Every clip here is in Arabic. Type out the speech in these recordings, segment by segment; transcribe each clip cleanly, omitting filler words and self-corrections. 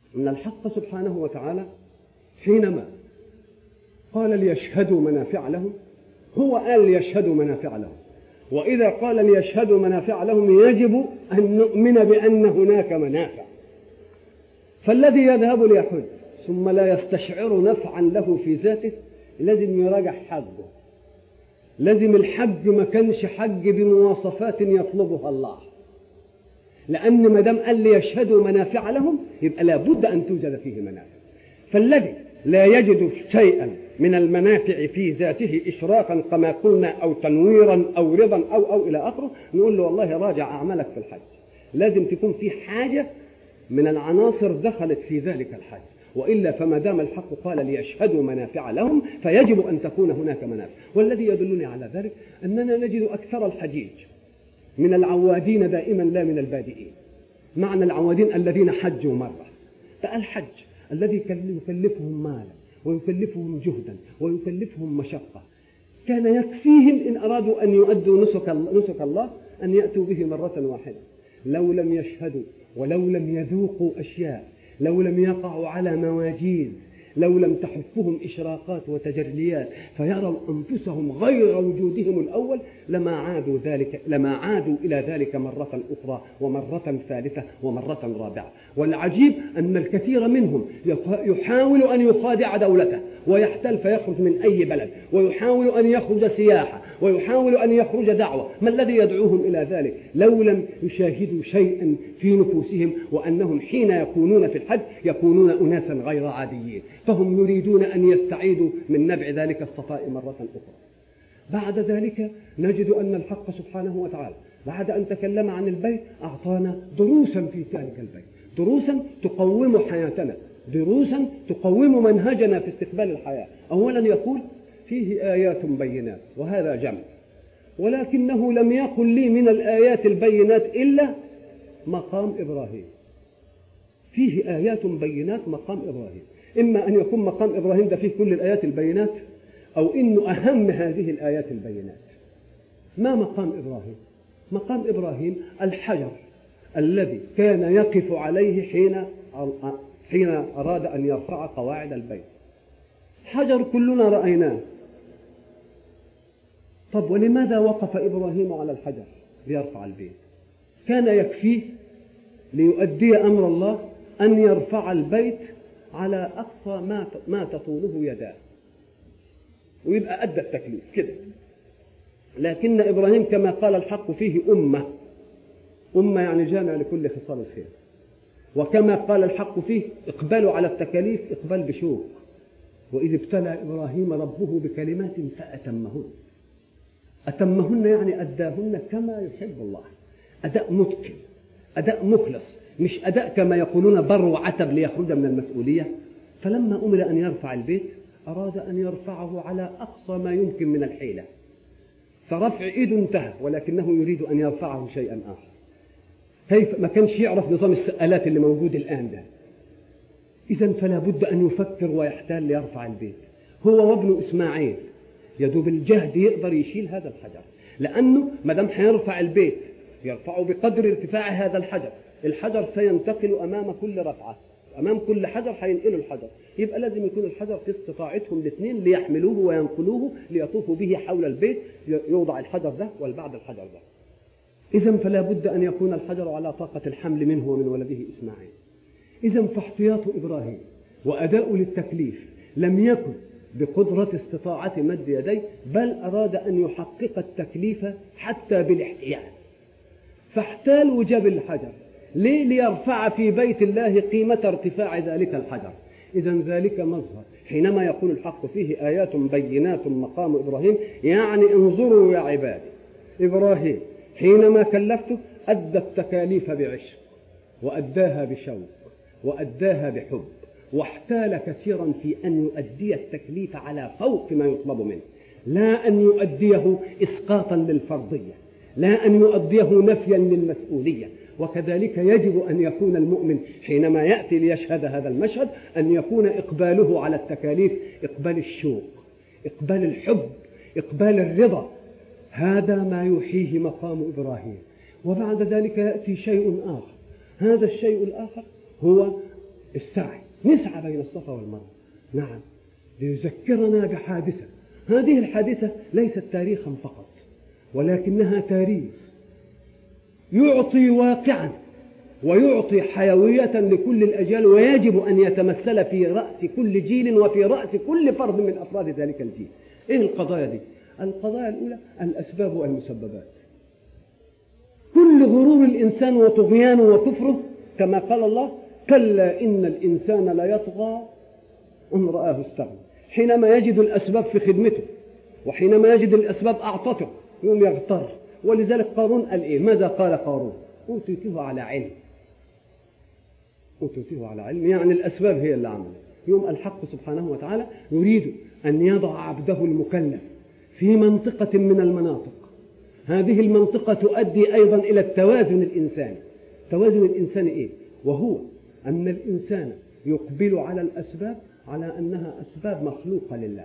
أن الحق سبحانه وتعالى حينما قال ليشهدوا منافع لهم، هو قال ليشهدوا منافع لهم، وإذا قال ليشهدوا منافع لهم يجب أن نؤمن بأن هناك منافع. فالذي يذهب ليحج ثم لا يستشعر نفعا له في ذاته لازم يراجع حجه. لازم الحج ما كانش حج بمواصفات يطلبها الله، لأن ما دام قال ليشهدوا منافع لهم يبقى لابد أن توجد فيه منافع. فالذي لا يجد شيئا من المنافع في ذاته إشراقا كما قلنا أو تنويرا أو رضا أو إلى آخره، نقول له والله راجع أعمالك في الحج. لازم تكون في حاجة من العناصر دخلت في ذلك الحج، وإلا فما دام الحق قال ليشهدوا منافع لهم فيجب أن تكون هناك منافع. والذي يدلني على ذلك أننا نجد أكثر الحجيج من العوادين دائما لا من البادئين. معنى العوادين الذين حجوا مرة، فالحج الذي يكلفهم مالا ويكلفهم جهدا ويكلفهم مشقة كان يكفيهم إن أرادوا أن يؤدوا نسك الله أن يأتوا به مرة واحدة. لو لم يشهدوا ولو لم يذوقوا أشياء، لو لم يقعوا على مواجيز، لو لم تحفهم إشراقات وتجليات فيروا أنفسهم غير وجودهم الأول لما عادوا إلى ذلك مرة أخرى ومرة ثالثة ومرة رابعة. والعجيب أن الكثير منهم يحاول أن يخادع دولته ويحتل فيخرج من أي بلد، ويحاول أن يخرج سياحة، ويحاول أن يخرج دعوة. ما الذي يدعوهم إلى ذلك؟ لو لم يشاهدوا شيئا في نفوسهم وأنهم حين يكونون في الحج يكونون أناسا غير عاديين، فهم يريدون أن يستعيدوا من نبع ذلك الصفاء مرة أخرى. بعد ذلك نجد أن الحق سبحانه وتعالى بعد أن تكلم عن البيت أعطانا دروسا في ذلك البيت، دروسا تقوم حياتنا، دروسا تقوم منهجنا في استقبال الحياة. أولا يقول فيه آيات بينات، وهذا جمع، ولكنه لم يقل لي من الآيات البينات إلا مقام إبراهيم. فيه آيات بينات مقام إبراهيم، إما أن يكون مقام إبراهيم ده فيه كل الآيات البينات، أو إنه أهم هذه الآيات البينات. ما مقام إبراهيم؟ مقام إبراهيم الحجر الذي كان يقف عليه حين أراد أن يرفع قواعد البيت. حجر كلنا رأيناه. طب ولماذا وقف إبراهيم على الحجر ليرفع البيت؟ كان يكفيه ليؤدي أمر الله أن يرفع البيت على أقصى ما تطوله يداه ويبقى أدى التكليف كده. لكن إبراهيم كما قال الحق فيه أمة يعني جامع لكل خصال الخير. وكما قال الحق فيه إقبال على التكاليف إقبال بشوق. وإذ ابتلى إبراهيم ربه بكلمات فأتمهن يعني أداهن كما يحب الله. أداء متقن، أداء مخلص، مش أداء كما يقولون بر وعتب ليخرج من المسؤولية. فلما أمر أن يرفع البيت أراد أن يرفعه على أقصى ما يمكن من الحيلة، فرفع إيده انتهى، ولكنه يريد أن يرفعه شيئا آخر. كيف؟ ما كانش يعرف نظام السقالات اللي موجود الآن ده. إذن فلا بد أن يفكر ويحتال ليرفع البيت. هو وابن إسماعيل يدوب الجهد يقدر يشيل هذا الحجر، لأنه ما دام هيرفع البيت يرفعه بقدر ارتفاع هذا الحجر. الحجر سينتقل أمام كل رفعة، أمام كل حجر هينقلوا الحجر، يبقى لازم يكون الحجر في استطاعتهم الاثنين ليحملوه وينقلوه ليطوفوا به حول البيت. يوضع الحجر ده والبعد الحجر ده. إذن فلا بد أن يكون الحجر على طاقة الحمل منه ومن ولده إسماعيل. إذن فاحتياط إبراهيم وأداء للتكليف لم يكن بقدرة استطاعة مد يديه، بل أراد أن يحقق التكليف حتى بالاحتيال، فاحتال وجاب الحجر. ليه؟ ليرفع في بيت الله قيمة ارتفاع ذلك الحجر. إذن ذلك مظهر حينما يقول الحق فيه آيات بينات مقام إبراهيم، يعني انظروا يا عبادي، إبراهيم حينما كلفته أدى التكاليف بعشق وأداها بشوق وأداها بحب، واحتال كثيرا في أن يؤدي التكليف على فوق ما يطلب منه، لا أن يؤديه إسقاطا للفرضية، لا أن يؤديه نفيا للمسؤولية. وكذلك يجب أن يكون المؤمن حينما يأتي ليشهد هذا المشهد أن يكون إقباله على التكاليف إقبال الشوق، إقبال الحب، إقبال الرضا. هذا ما يوحيه مقام إبراهيم. وبعد ذلك يأتي شيء آخر. هذا الشيء الآخر هو السعي، نسعى بين الصفا والمروة. نعم، ليذكرنا بحادثة، هذه الحادثة ليست تاريخا فقط، ولكنها تاريخ يعطي واقعا ويعطي حيوية لكل الأجيال، ويجب أن يتمثل في رأس كل جيل وفي رأس كل فرد من أفراد ذلك الجيل. إيه القضايا دي؟ القضايا الأولى الأسباب والمسببات. كل غرور الإنسان وطغيانه وكفره كما قال الله: كلا إن الإنسان ليطغى أن رآه استغنى. حينما يجد الأسباب في خدمته وحينما يجد الأسباب أعطته يوم يغتر. ولذلك قارون قال إيه؟ ماذا قال قارون؟ أوتيته على علم. أوتيته على علم، يعني الأسباب هي اللي عملت. يوم الحق سبحانه وتعالى يريد أن يضع عبده المكلف في منطقة من المناطق، هذه المنطقة تؤدي أيضا إلى التوازن الإنساني. توازن الإنساني إيه؟ وهو أن الإنسان يقبل على الأسباب على أنها أسباب مخلوقة لله،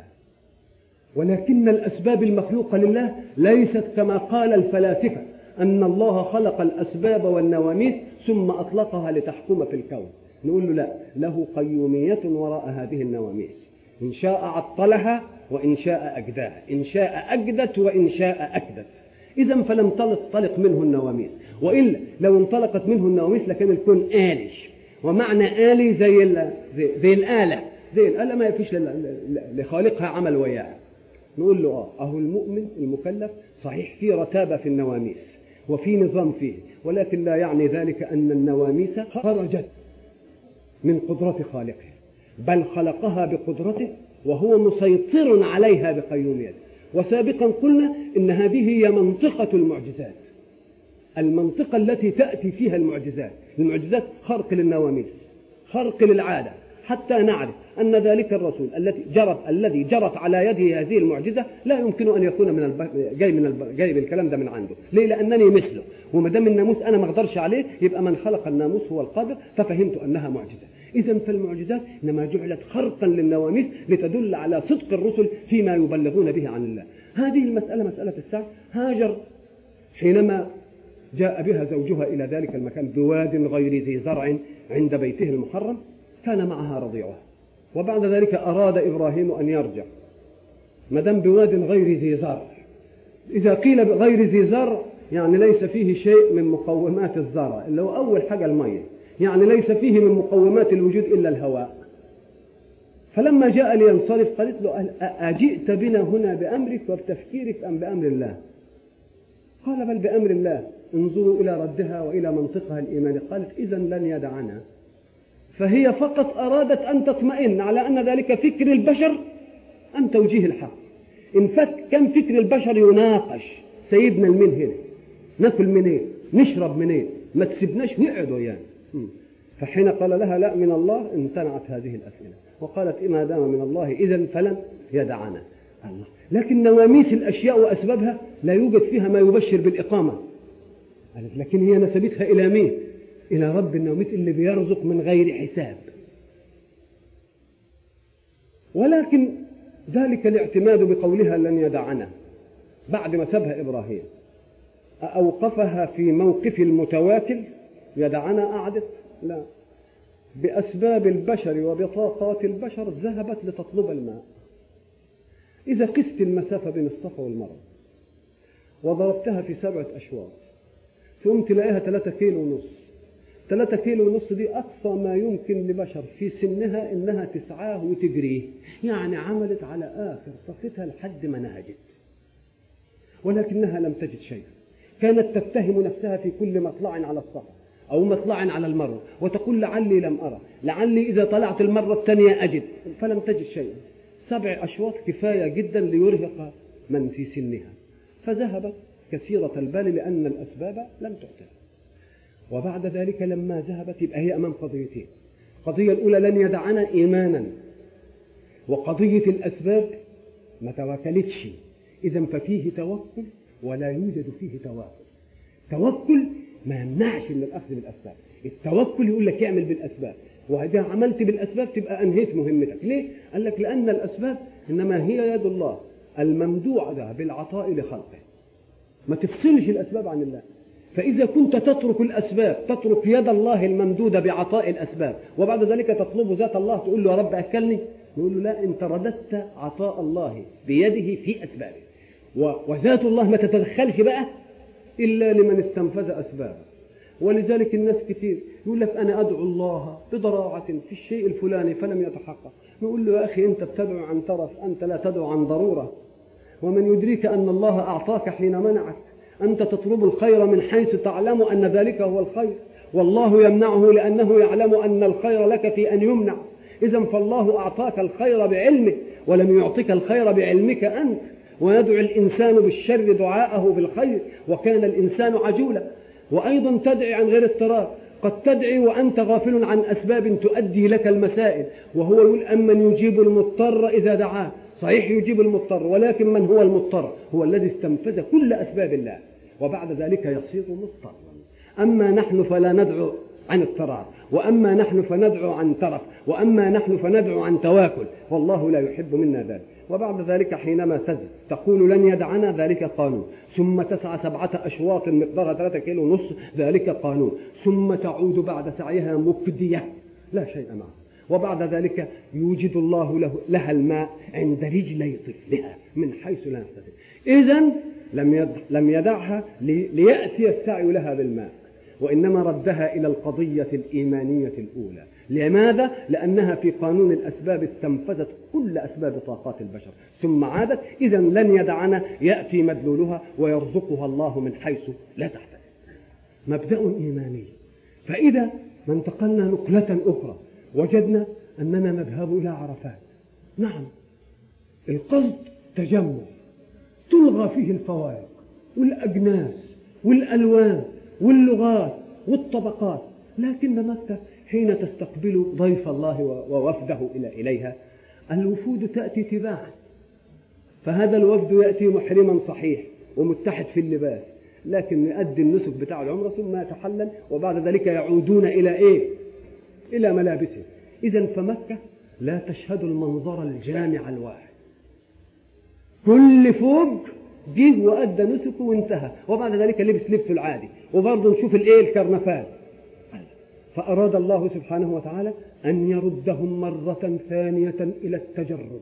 ولكن الأسباب المخلوقة لله ليست كما قال الفلاسفة أن الله خلق الأسباب والنواميس ثم أطلقها لتحكم في الكون. نقول له لا، له قيومية وراء هذه النواميس، إن شاء عطلها وإن شاء أجداها، إن شاء أجدت وإن شاء أكدت. إذا فلم تنطلق منه النواميس، وإلا لو انطلقت منه النواميس لكان الكون آلي. ومعنى آلي زي الآلة، زي الآلة ما يفيش لخالقها عمل وياها. نقول له أهو المؤمن المكلف صحيح في رتابة في النواميس وفي نظام فيه، ولكن لا يعني ذلك أن النواميس خرجت من قدرة خالقها، بل خلقها بقدرته وهو مسيطر عليها بقيوميته. وسابقا قلنا إن هذه هي منطقة المعجزات، المنطقة التي تأتي فيها المعجزات. المعجزات خرق للنواميس، خرق للعادة، حتى نعرف أن ذلك الرسول الذي جرت على يده هذه المعجزة لا يمكن أن يكون جاي بالكلام ده من عنده. ليه؟ لأنني مثله، وما دام الناموس أنا ما أقدرش عليه يبقى من خلق الناموس هو القادر، ففهمت أنها معجزة. إذن فالمعجزات إنما جعلت خرقا للنواميس لتدل على صدق الرسل فيما يبلغون به عن الله. هذه المسألة مسألة السعي. هاجر حينما جاء بها زوجها إلى ذلك المكان بواد غير ذي زرع عند بيته المحرم، كان معها رضيعها، وبعد ذلك أراد إبراهيم أن يرجع مدام بواد غير ذي زرع. إذا قيل غير ذي زرع يعني ليس فيه شيء من مقومات الزرع، اللي هو أول حاجة المية، يعني ليس فيه من مقومات الوجود إلا الهواء. فلما جاء لينصرف قالت له: أجئت بنا هنا بأمرك وبتفكيرك أم بأمر الله؟ قال: بل بأمر الله، انظروا إلى ردها وإلى منطقها الإيماني. قالت: إذن لن يدعنا. فهي فقط أرادت أن تطمئن على أن ذلك فكر البشر أم توجيه الحق. إن كان فكر البشر يناقش، سيبنا المين هنا، ناكل منين، نشرب منين، ما تسيبناش وقعدوا يعني. فحين قال لها: لا، من الله، امتنعت هذه الأسئلة وقالت: ما دام من الله إذن فلن يدعنا. الله. لكن نواميس الأشياء وأسبابها لا يوجد فيها ما يبشر بالإقامة. لكن هي نسبتها إلى مين؟ إلى رب النواميس اللي بيرزق من غير حساب. ولكن ذلك الاعتماد بقولها لن يدعنا بعد ما سبها إبراهيم أوقفها في موقف المتواكل. يدعنا قعدت؟ لا، بأسباب البشر وبطاقات البشر ذهبت لتطلب الماء. إذا قست المسافة بين الصفا والمروة وضربتها في 7 أشواط ثم تلاقيها 3 كيلو ونص. 3 كيلو ونص دي أقصى ما يمكن لبشر في سنها إنها تسعاه وتجريه، يعني عملت على آخر طاقتها لحد ما نهجت، ولكنها لم تجد شيء. كانت تتهم نفسها في كل مطلع على الصفا أو مطلع على المروة وتقول: لعلي لم أرى، لعلي إذا طلعت المرة الثانية أجد، فلم تجد شيء. 7 أشواط كفاية جدا ليرهق من في سنها، فذهبت كثيرة البال لأن الأسباب لم تؤتى. وبعد ذلك لما ذهبت يبقى هي أمام قضيتين: القضية الأولى لن يدعنا إيمانا، وقضية الأسباب ما تواكلتش. إذن ففيه توكل ولا يوجد فيه تواكل. توكل ما يمنعش من الأخذ بالأسباب، التوكل يقول لك اعمل بالأسباب، وإذا عملت بالأسباب تبقى أنهيت مهمتك. ليه؟ قال لك لأن الأسباب إنما هي يد الله الممدوعة بالعطاء لخلقه، ما تفصلش الأسباب عن الله. فإذا كنت تترك الأسباب، تترك يد الله الممدودة بعطاء الأسباب، وبعد ذلك تطلب ذات الله تقول له يا رب أكلني، نقول له لا، أنت رددت عطاء الله بيده في أسبابه، وذات الله ما تتدخلش بقى إلا لمن استنفذ أسبابه. ولذلك الناس كتير يقول لك أنا أدعو الله بضراعة في الشيء الفلاني فلم يتحقق، نقول له يا أخي أنت بتدعو عن ترف، أنت لا تدعو عن ضرورة، ومن يدريك أن الله أعطاك حين منعك. أنت تطلب الخير من حيث تعلم أن ذلك هو الخير، والله يمنعه لأنه يعلم أن الخير لك في أن يمنع. إذن فالله أعطاك الخير بعلمه ولم يعطيك الخير بعلمك أنت. ويدعو الإنسان بالشر دعاءه بالخير، وكان الإنسان عجولا. وأيضا تدعي عن غير اضطرار، قد تدعي وأنت غافل عن أسباب تؤدي لك المسائل، وهو يقول أمن يجيب المضطر إذا دعاه. صحيح يجيب المضطر، ولكن من هو المضطر؟ هو الذي استنفذ كل أسباب الله وبعد ذلك يصير مضطرا. أما نحن فلا ندعو عن اضطرار، وأما نحن فندعو عن ترف، وأما نحن فندعو عن تواكل، والله لا يحب منا ذلك. وبعد ذلك حينما تزد تقول لن يدعنا، ذلك قانون، ثم تسعى 7 أشواط مقدارها 3 كيلو ونص، ذلك قانون، ثم تعود بعد سعيها مكدية لا شيء معها، وبعد ذلك يوجد الله لها الماء عند رجلي طفلها من حيث لا يحتسب. إذن لم يدعها ليأتي السعي لها بالماء، وإنما ردها إلى القضية الإيمانية الأولى. لماذا؟ لأنها في قانون الأسباب استنفذت كل أسباب طاقات البشر ثم عادت. إذن لن يدعنا، يأتي مدلولها ويرزقها الله من حيث لا تحتسب. مبدأ إيماني. فإذا ما انتقلنا نقلة أخرى وجدنا أننا نذهب إلى عرفات. نعم، القصد تجمع تلغى فيه الفوارق والأجناس والألوان واللغات والطبقات، لكن مكة حين تستقبل ضيف الله ووفده إليها، الوفود تأتي تباعا، فهذا الوفد يأتي محرما صحيح ومتحد في اللباس، لكن يؤدي النسك بتاع العمرة ثم يتحلل، وبعد ذلك يعودون إلى إيه؟ إلى ملابسه. إذن فمكة لا تشهد المنظر الجامع الواحد، كل فوق جه وأدى نسكه وانتهى، وبعد ذلك لبس لبسه العادي، وبرضه نشوف الكرنفال. فأراد الله سبحانه وتعالى أن يردهم مرة ثانية إلى التجرد،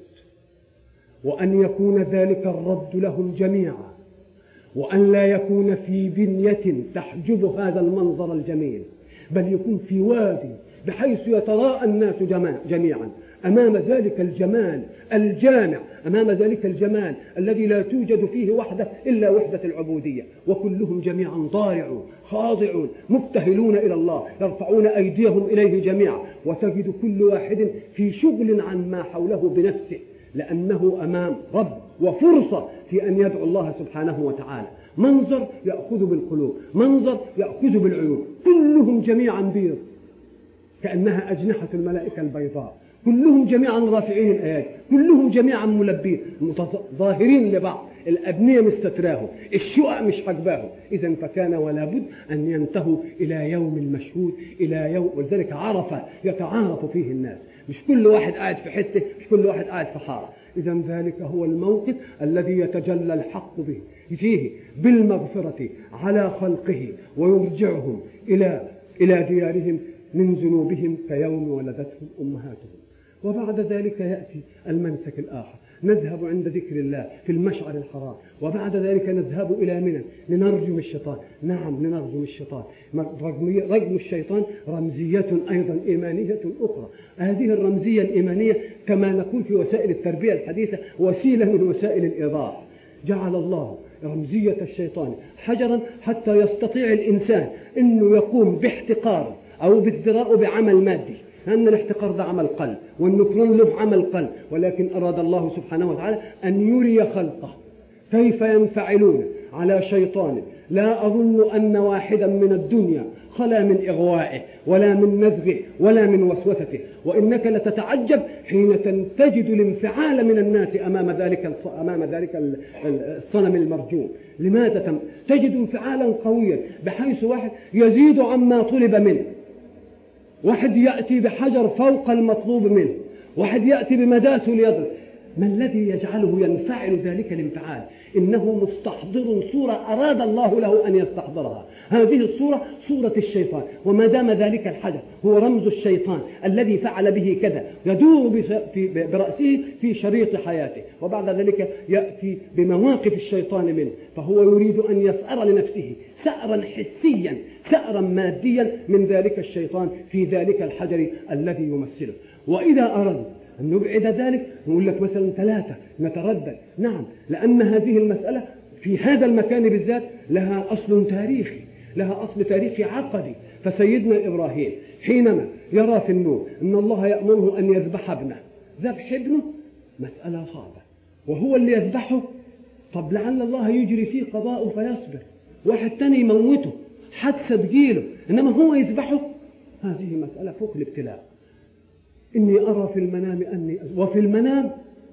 وأن يكون ذلك الرد لهم جميعا، وأن لا يكون في بنية تحجب هذا المنظر الجميل، بل يكون في وادي بحيث يتراءى الناس جميعا أمام ذلك الجمال الجامع، أمام ذلك الجمال الذي لا توجد فيه وحدة إلا وحدة العبودية، وكلهم جميعا ضارعون خاضعون مبتهلون إلى الله، يرفعون أيديهم إليه جميعا، وتجد كل واحد في شغل عن ما حوله بنفسه، لأنه أمام رب وفرصة في أن يدعو الله سبحانه وتعالى. منظر يأخذ بالقلوب، منظر يأخذ بالعيون، كلهم جميعا بيض كأنها أجنحة الملائكة البيضاء، كلهم جميعا رافعين الآيات، كلهم جميعا ملبين ظاهرين لبعض، الأبنية مستتراهم، الشقق مش حجباهم. إذن فكان ولا بد أن ينتهوا إلى يوم المشهود، إلى يوم، ولذلك عرفة يتعارف فيه الناس، مش كل واحد قاعد في حتة، مش كل واحد قاعد في حارة. إذن ذلك هو الموقف الذي يتجلى الحق به فيه بالمغفرة على خلقه، ويرجعهم إلى ديارهم من ذنوبهم كيوم ولدتهم أمهاتهم. وبعد ذلك يأتي المنسك الآخر، نذهب عند ذكر الله في المشعر الحرام، وبعد ذلك نذهب إلى منى لنرجم الشيطان. نعم، لنرجم الشيطان. رجم الشيطان رمزية أيضا إيمانية أخرى. هذه الرمزية الإيمانية كما نقول في وسائل التربية الحديثة وسيلة من وسائل الإيضاح. جعل الله رمزية الشيطان حجرا حتى يستطيع الإنسان أنه يقوم باحتقار أو بالذراء بعمل مادي، لأن الاحتقار ده عمل قلب، والنكران له عمل قلب، ولكن أراد الله سبحانه وتعالى أن يري خلقه كيف ينفعلون على شيطان لا أظن أن واحدا من الدنيا خلا من إغوائه ولا من نزغه ولا من وسوسته، وإنك لتتعجب حين تجد الانفعال من الناس أمام ذلك الصنم المرجوم. لماذا تجد انفعالا قويا بحيث واحد يزيد عما طلب منه، واحد يأتي بحجر فوق المطلوب منه، واحد يأتي بمداس ليضرب. ما الذي يجعله ينفعل ذلك الانفعال؟ إنه مستحضر صورة أراد الله له أن يستحضرها. هذه الصورة صورة الشيطان، وما دام ذلك الحجر هو رمز الشيطان الذي فعل به كذا يدور برأسه في شريط حياته، وبعد ذلك يأتي بمواقف الشيطان منه، فهو يريد أن يسأر لنفسه سأرا حسيا سأرا ماديا من ذلك الشيطان في ذلك الحجر الذي يمثله. وإذا أردنا أن نبعد ذلك نقول لك مثلا 3 نتردد، نعم، لأن هذه المسألة في هذا المكان بالذات لها أصل تاريخي، لها أصل تاريخي عقدي. فسيدنا إبراهيم حينما يرى في النور أن الله يأمره أن يذبح ابنه، ذبح ابنه مسألة صعبة، وهو اللي يذبحه، طب لعل الله يجري فيه قضاء فيصبر، واحد تاني يموته حادثة تجيله، إنما هو يذبحه، هذه مسألة فوق الابتلاء. إني أرى في المنام أني وفي المنام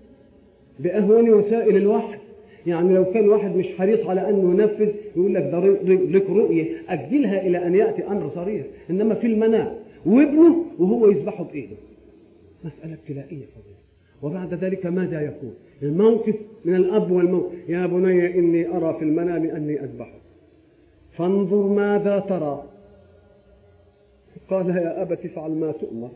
بأهون وسائل الوحي. يعني لو كان واحد مش حريص على أنه ينفذ يقول لك ده لك رؤية أجلها إلى أن يأتي أمر صريح، إنما في المنام وابنه وهو يذبحه بإيده، مسألة ابتلائية فضيلة. وبعد ذلك ماذا يكون الموقف من الأب والموت؟ يا بني إني أرى في المنام أني أذبحه فانظر ماذا ترى. قال يا أبت افعل ما تؤمر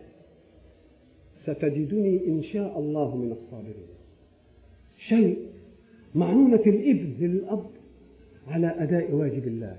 ستجدني إن شاء الله من الصابرين. شيء معونة الابن للأب على أداء واجب الله،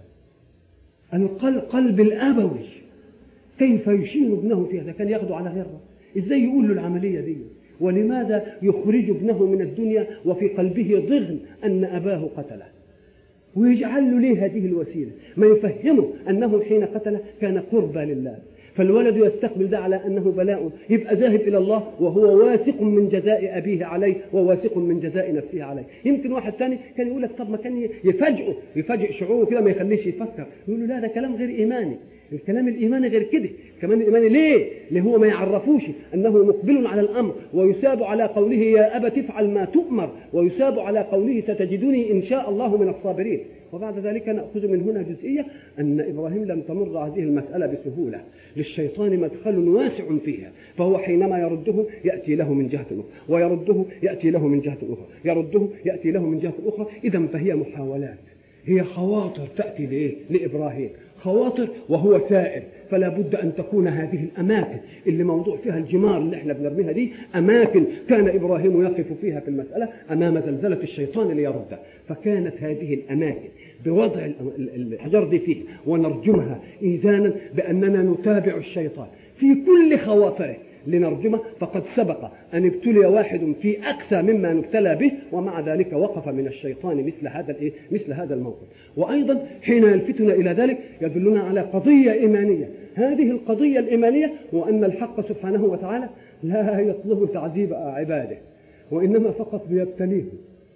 القلب الأبوي كيف يشين ابنه في هذا، كان ياخده على غيره، إزاي يقول له العملية دي؟ ولماذا يخرج ابنه من الدنيا وفي قلبه ضغن أن أباه قتله، ويجعل له ليه هذه الوسيلة؟ ما يفهمه أنه حين قتله كان قربى لله، فالولد يستقبل ده على أنه بلاء، يبقى ذاهب إلى الله وهو واثق من جزاء أبيه عليه وواثق من جزاء نفسه عليه. يمكن واحد ثاني كان يقول لك طب ما كان يفاجئ شعوره كده ما يخليش يفكر، يقول له لا ده كلام غير إيماني، الكلام الإيماني غير كده. كمان الإيماني ليه؟ هو ما يعرفوش أنه مقبل على الأمر ويساب على قوله يا أبت افعل ما تؤمر، ويساب على قوله ستجدني إن شاء الله من الصابرين. وبعد ذلك نأخذ من هنا جزئية أن إبراهيم لم تمر هذه المسألة بسهولة، للشيطان مدخل واسع فيها، فهو حينما يرده يأتي له من جهة أخرى، ويرده يأتي له من جهة أخرى، يرده يأتي له من جهة أخرى. إذن فهي محاولات، هي خواطر تأتي لإبراهيم، خواطر وهو سائر. فلا بد أن تكون هذه الأماكن اللي موضوع فيها الجمار اللي احنا بنرميها دي أماكن كان إبراهيم يقف فيها في المسألة أمام زلزلة الشيطان ليرده. فكانت هذه الأماكن بوضع الحجر دي فيه ونرجمها إيذانا بأننا نتابع الشيطان في كل خواطره لنرجمه. فقد سبق أن ابتلي واحد في أقسى مما نبتلى به، ومع ذلك وقف من الشيطان مثل هذا الموقف. وأيضا حين يلفتنا إلى ذلك يدلنا على قضية إيمانية. هذه القضية الإيمانية هو أن الحق سبحانه وتعالى لا يطلب تعذيب عباده، وإنما فقط بيبتليهم.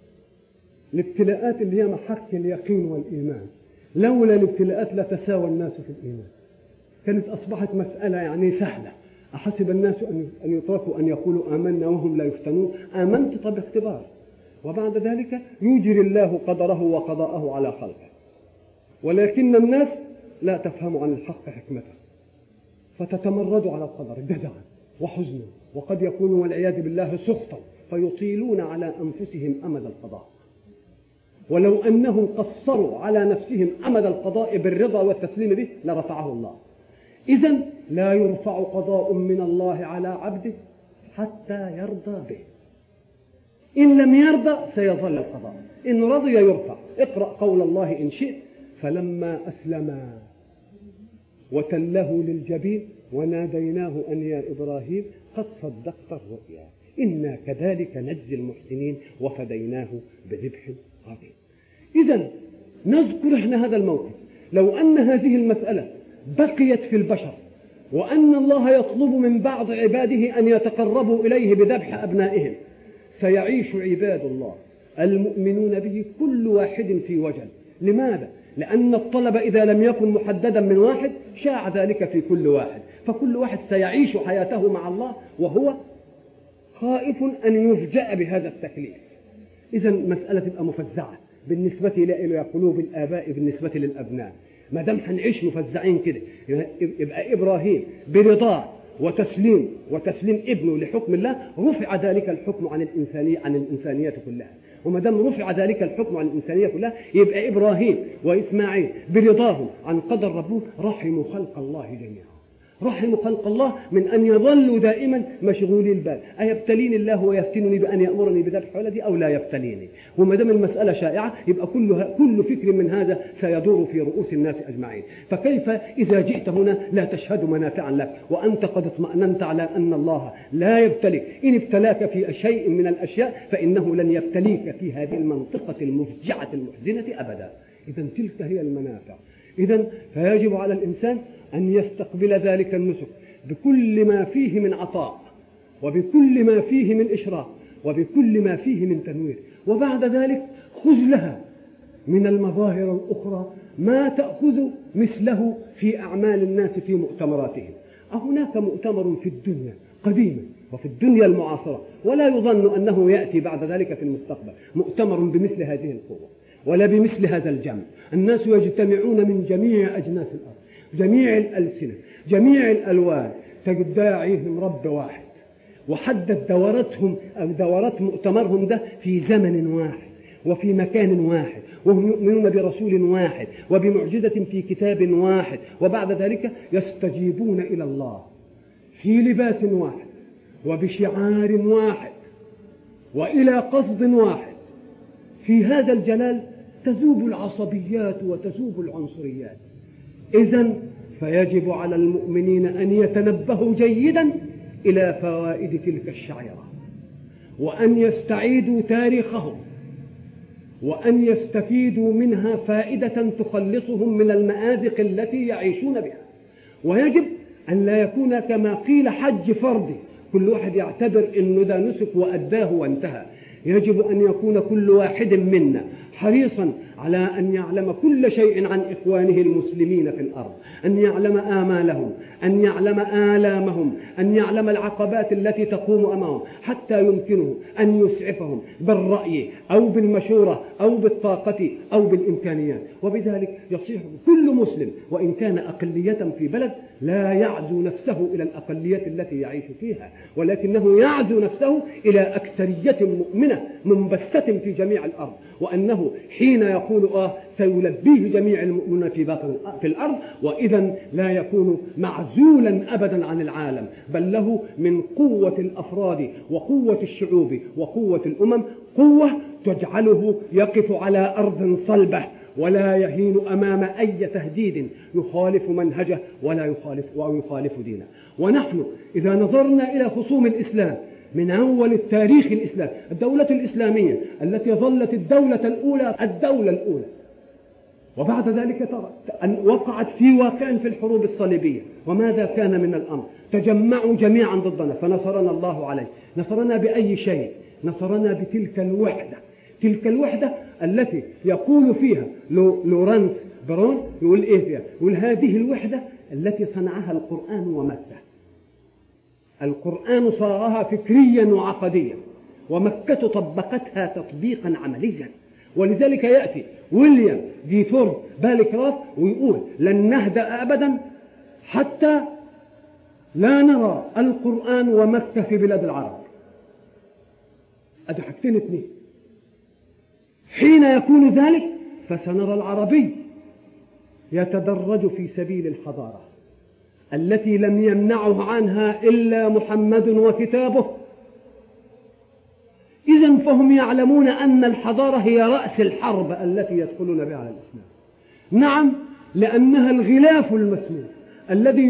الابتلاءات اللي هي محك اليقين والإيمان، لولا الابتلاءات لتساوى الناس في الإيمان، كانت أصبحت مسألة يعني سهلة. أحسب الناس أن يتركوا أن يقولوا آمنا وهم لا يفتنون. آمنت طب اختبار، وبعد ذلك يجري الله قدره وقضاءه على خلقه، ولكن الناس لا تفهم عن الحق حكمته، فتتمرد على القدر جزعا وحزنا، وقد يكون والعياذ بالله سخطا، فيطيلون على أنفسهم أمد القضاء. ولو أنهم قصروا على نفسهم أمد القضاء بالرضا والتسليم به لرفعه الله. إذن لا يرفع قضاء من الله على عبده حتى يرضى به. إن لم يرضى سيظل القضاء، إن رضي يرفع. اقرأ قول الله إن شئت فلما أسلما وتله للجبين وناديناه أن يا إبراهيم قد صدقت الرؤيا إنا كذلك نجزي المحسنين وفديناه بذبح عظيم. إذن نذكر احنا هذا الموقف. لو أن هذه المسألة بقيت في البشر وأن الله يطلب من بعض عباده أن يتقربوا إليه بذبح أبنائهم، سيعيش عباد الله المؤمنون به كل واحد في وجل. لماذا؟ لأن الطلب إذا لم يكن محددا من واحد شاع ذلك في كل واحد، فكل واحد سيعيش حياته مع الله وهو خائف أن يفجأ بهذا التكليف. إذن مسألة تبقى مفزعة بالنسبة إلى قلوب الآباء بالنسبة للأبناء. ما دام هنعيش مفزعين كده، يبقى إبراهيم برضاه وتسليم ابنه لحكم الله رفع ذلك الحكم عن الإنسانية كلها. وما دام رفع ذلك الحكم عن الإنسانية كلها يبقى إبراهيم وإسماعيل برضاهم عن قدر ربهم رحموا خلق الله جميعا، رحموا خلق الله من أن يظلوا دائما مشغولي البال، أيبتليني الله ويفتنني بأن يأمرني بذبح ولدي أو لا يبتليني؟ وما دام المسألة شائعة يبقى كل فكر من هذا سيدور في رؤوس الناس أجمعين. فكيف إذا جئت هنا لا تشهد منافعا لك وأنت قد اطمأننت على أن الله لا يبتليك؟ إن ابتلاك في شيء من الأشياء فإنه لن يبتليك في هذه المنطقة المفجعة المحزنة أبدا. إذا تلك هي المنافع. إذا فيجب على الإنسان أن يستقبل ذلك النسك بكل ما فيه من عطاء وبكل ما فيه من إشراق وبكل ما فيه من تنوير، وبعد ذلك خذ لها من المظاهر الأخرى ما تأخذ مثله في أعمال الناس في مؤتمراتهم. هناك مؤتمر في الدنيا قديما وفي الدنيا المعاصرة ولا يظن أنه يأتي بعد ذلك في المستقبل مؤتمر بمثل هذه القوة ولا بمثل هذا الجمع. الناس يجتمعون من جميع أجناس الأرض، جميع الألسنة، جميع الألوان، تجد داعيهم رب واحد وحدد دورتهم أو دورات مؤتمرهم ده في زمن واحد وفي مكان واحد، وهم يؤمنون برسول واحد وبمعجزة في كتاب واحد، وبعد ذلك يستجيبون إلى الله في لباس واحد وبشعار واحد وإلى قصد واحد. في هذا الجلال تذوب العصبيات وتذوب العنصريات. إذن فيجب على المؤمنين أن يتنبهوا جيدا إلى فوائد تلك الشعيرة وأن يستعيدوا تاريخهم وأن يستفيدوا منها فائدة تخلصهم من المآزق التي يعيشون بها. ويجب أن لا يكون كما قيل حج فردي، كل واحد يعتبر أنه ده نسك وأداه وانتهى. يجب أن يكون كل واحد منا حريصا على أن يعلم كل شيء عن إخوانه المسلمين في الأرض، أن يعلم آمالهم، أن يعلم آلامهم، أن يعلم العقبات التي تقوم أمامهم، حتى يمكنه أن يسعفهم بالرأي أو بالمشورة أو بالطاقة أو بالإمكانيات. وبذلك يصيح كل مسلم وإن كان أقلية في بلد لا يعزو نفسه إلى الأقلية التي يعيش فيها، ولكنه يعزو نفسه إلى أكثرية مؤمنة منبثة في جميع الأرض، وأنه حين يقول سيلبيه جميع المؤمنين في الأرض، وإذا لا يكون معزولا أبدا عن العالم، بل له من قوة الأفراد وقوة الشعوب وقوة الأمم قوة تجعله يقف على أرض صلبة ولا يهين أمام أي تهديد يخالف منهجه ولا يخالف دينه. ونحن إذا نظرنا إلى خصوم الإسلام من أول التاريخ الإسلامي، الدولة الإسلامية التي ظلت الدولة الأولى وبعد ذلك أن وقعت في واقع في الحروب الصليبية، وماذا كان من الأمر؟ تجمعوا جميعا ضدنا فنصرنا الله عليه. نصرنا بأي شيء؟ نصرنا بتلك الوحدة، تلك الوحدة التي يقول فيها لورانس برون، يقول إيه فيها؟ يقول هذه الوحدة التي صنعها القرآن ومكة. القرآن صاغها فكريا وعقديا، ومكة طبقتها تطبيقا عمليا. ولذلك يأتي ويليام ديفورد بالكراف ويقول لن نهدأ أبدا حتى لا نرى القرآن ومكة في بلاد العرب. أدي حاجتين اثنين، حين يكون ذلك فسنرى العربي يتدرج في سبيل الحضارة التي لم يمنعه عنها إلا محمد وكتابه. إذن فهم يعلمون أن الحضارة هي رأس الحرب التي يدخلون بها على الإسلام. نعم، لأنها الغلاف المسموم الذي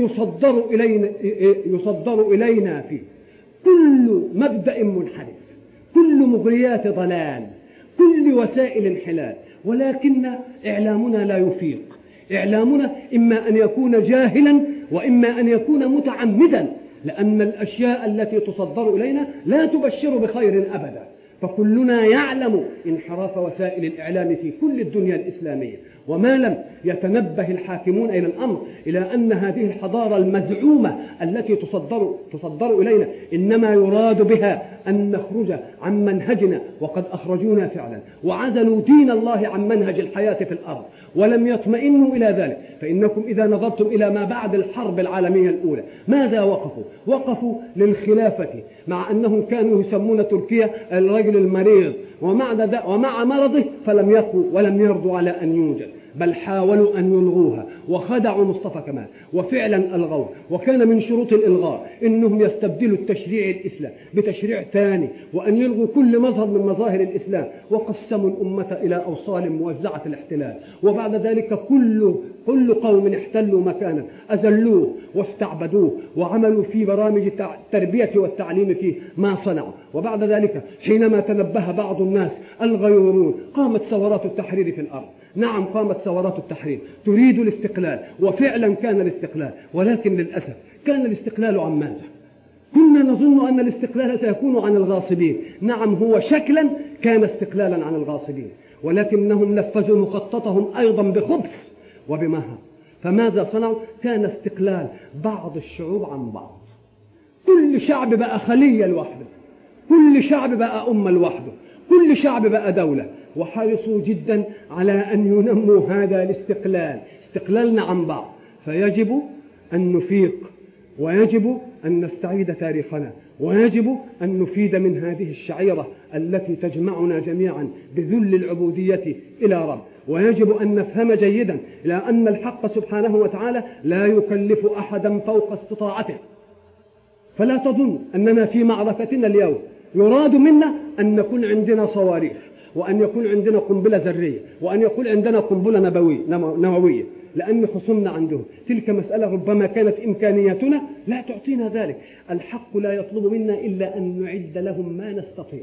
يصدر إلينا فيه كل مبدأ منحرف، كل مغريات ضلال، كل وسائل انحلال. ولكن إعلامنا لا يفيق. إعلامنا إما أن يكون جاهلا وإما أن يكون متعمدا، لأن الأشياء التي تصدر إلينا لا تبشر بخير أبدا. فكلنا يعلم انحراف وسائل الإعلام في كل الدنيا الإسلامية، وما لم يتنبه الحاكمون إلى الأمر إلى أن هذه الحضارة المزعومة التي تصدر إلينا إنما يراد بها أن نخرج عن منهجنا، وقد أخرجونا فعلا وعزلوا دين الله عن منهج الحياة في الأرض ولم يطمئنوا إلى ذلك. فإنكم إذا نظرتم إلى ما بعد الحرب العالمية الأولى ماذا وقفوا للخلافة، مع أنهم كانوا يسمون تركيا الرجل المريض ومع مرضه فلم يقوا ولم يرضوا على أن يوجد، بل حاولوا أن يلغوها وخدعوا مصطفى كمال وفعلا ألغوه. وكان من شروط الإلغاء إنهم يستبدلوا التشريع الإسلام بتشريع ثاني، وأن يلغوا كل مظهر من مظاهر الإسلام، وقسموا الأمة إلى أوصال موزعة الاحتلال. وبعد ذلك كل قوم احتلوا مكانا أذلوه واستعبدوه وعملوا في برامج التربية والتعليم فيه ما صنعوا. وبعد ذلك حينما تنبه بعض الناس الغيورون قامت ثورات التحرير في الأرض. نعم، قامت ثورات التحرير تريد الاستقلال، وفعلا كان الاستقلال، ولكن للأسف كان الاستقلال عن ماذا؟ كنا نظن أن الاستقلال سيكون عن الغاصبين. نعم، هو شكلا كان استقلالا عن الغاصبين، ولكنهم نفذوا مخططهم أيضا بخبث وبمهر. فماذا صنعوا؟ كان استقلال بعض الشعوب عن بعض. كل شعب بقى خلية لوحده، كل شعب بقى أمة لوحده، كل شعب بقى دولة. وحرصوا جدا على أن ينموا هذا الاستقلال، استقلالنا عن بعض. فيجب أن نفيق، ويجب أن نستعيد تاريخنا، ويجب أن نفيد من هذه الشعيرة التي تجمعنا جميعا بذل العبودية إلى رب. ويجب أن نفهم جيدا إلى أن الحق سبحانه وتعالى لا يكلف أحدا فوق استطاعته. فلا تظن أننا في معركتنا اليوم يراد منا أن نكون عندنا صواريخ، وأن يكون عندنا قنبلة ذرية، وأن يكون عندنا قنبلة نووية، لأن خصومنا عندهم. تلك مسألة ربما كانت إمكانياتنا لا تعطينا ذلك. الحق لا يطلب منا إلا أن نعد لهم ما نستطيع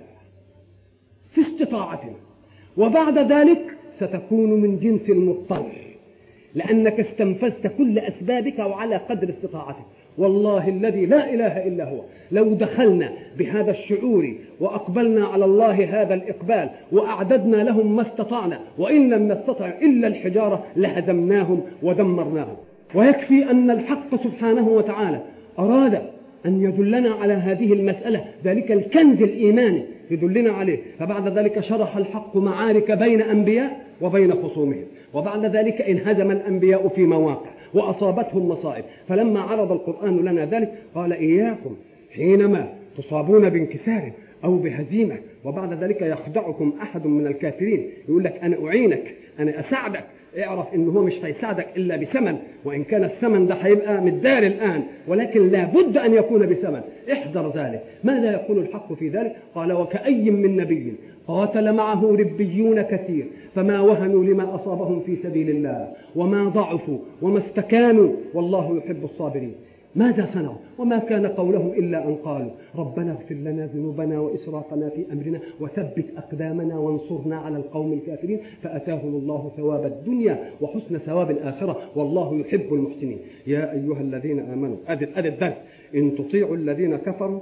في استطاعتنا، وبعد ذلك ستكون من جنس المضطر، لأنك استنفذت كل أسبابك وعلى قدر استطاعتك. والله الذي لا إله إلا هو، لو دخلنا بهذا الشعور وأقبلنا على الله هذا الإقبال وأعددنا لهم ما استطعنا، وإن لم نستطع إلا الحجارة لهزمناهم ودمرناهم. ويكفي أن الحق سبحانه وتعالى أراد أن يدلنا على هذه المسألة، ذلك الكنز الإيماني يدلنا عليه. فبعد ذلك شرح الحق معارك بين أنبياء وبين خصومهم، وبعد ذلك انهزم الأنبياء في مواقع وأصابتهم مصائب. فلما عرض القرآن لنا ذلك قال: إياكم حينما تصابون بانكسار أو بهزيمة وبعد ذلك يخدعكم أحد من الكافرين، يقول لك أنا أعينك، أنا أساعدك، اعرف إنه هو مش هيساعدك إلا بثمن، وإن كان الثمن ده هيبقى متدار الآن، ولكن لا بد أن يكون بثمن، احذر ذلك. ماذا يقول الحق في ذلك؟ قال: وكأي من نبي قاتل معه ربيون كثير فما وهنوا لما أصابهم في سبيل الله وما ضعفوا وما استكانوا والله يحب الصابرين. ماذا صنعوا؟ وما كان قولهم إلا أن قالوا: ربنا اغفر لنا ذنوبنا وإسرافنا في أمرنا وثبت أقدامنا وانصرنا على القوم الكافرين فأتاهم الله ثواب الدنيا وحسن ثواب الآخرة والله يحب المحسنين. يا أيها الذين آمنوا، أدي الدرس: إن تطيعوا الذين كفروا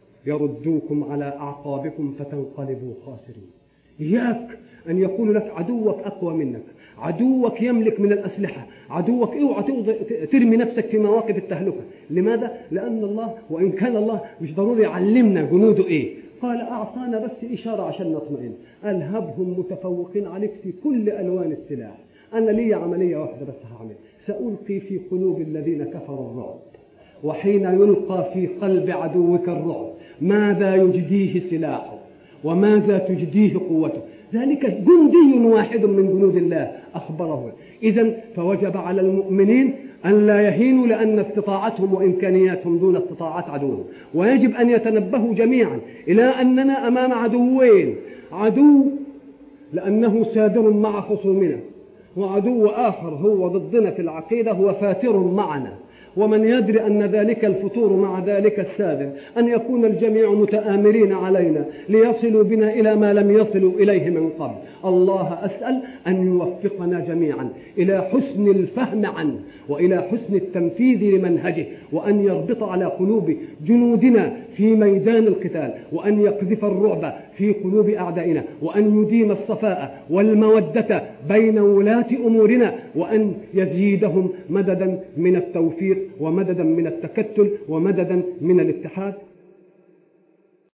يردوكم على أعقابكم فتنقلبوا خاسرين. إياك أن يكون لك عدوك أقوى منك، عدوك يملك من الأسلحة، عدوك اوعى ترمي نفسك في مواقف التهلكة. لماذا؟ لأن الله، وإن كان الله مش ضروري يعلمنا جنوده إيه، قال أعطانا بس إشارة عشان نطمئن: ألهبهم متفوقين عليك في كل ألوان السلاح. أنا لي عملية واحدة بس هعمل: سألقي في قلوب الذين كفروا الرعب، وحين يلقى في قلب عدوك الرعب ماذا يجديه سلاحه وماذا تجديه قوته؟ ذلك جندي واحد من جنود الله أخبره. إذن فوجب على المؤمنين أن لا يهينوا، لأن استطاعتهم وإمكانياتهم دون استطاعات عدوهم. ويجب أن يتنبهوا جميعا إلى أننا أمام عدوين: عدو لأنه سادر مع خصومنا، وعدو آخر هو ضدنا في العقيدة، هو فاتر معنا. ومن يدري أن ذلك الفتور مع ذلك السادر أن يكون الجميع متآمرين علينا ليصلوا بنا إلى ما لم يصلوا إليه من قبل. الله أسأل أن يوفقنا جميعا إلى حسن الفهم عنه وإلى حسن التنفيذ لمنهجه، وأن يربط على قلوب جنودنا في ميدان القتال، وأن يقذف الرعب في قلوب أعدائنا، وأن يديم الصفاء والمودة بين ولاة أمورنا، وأن يزيدهم مددا من التوفيق ومددا من التكتل ومددا من الاتحاد.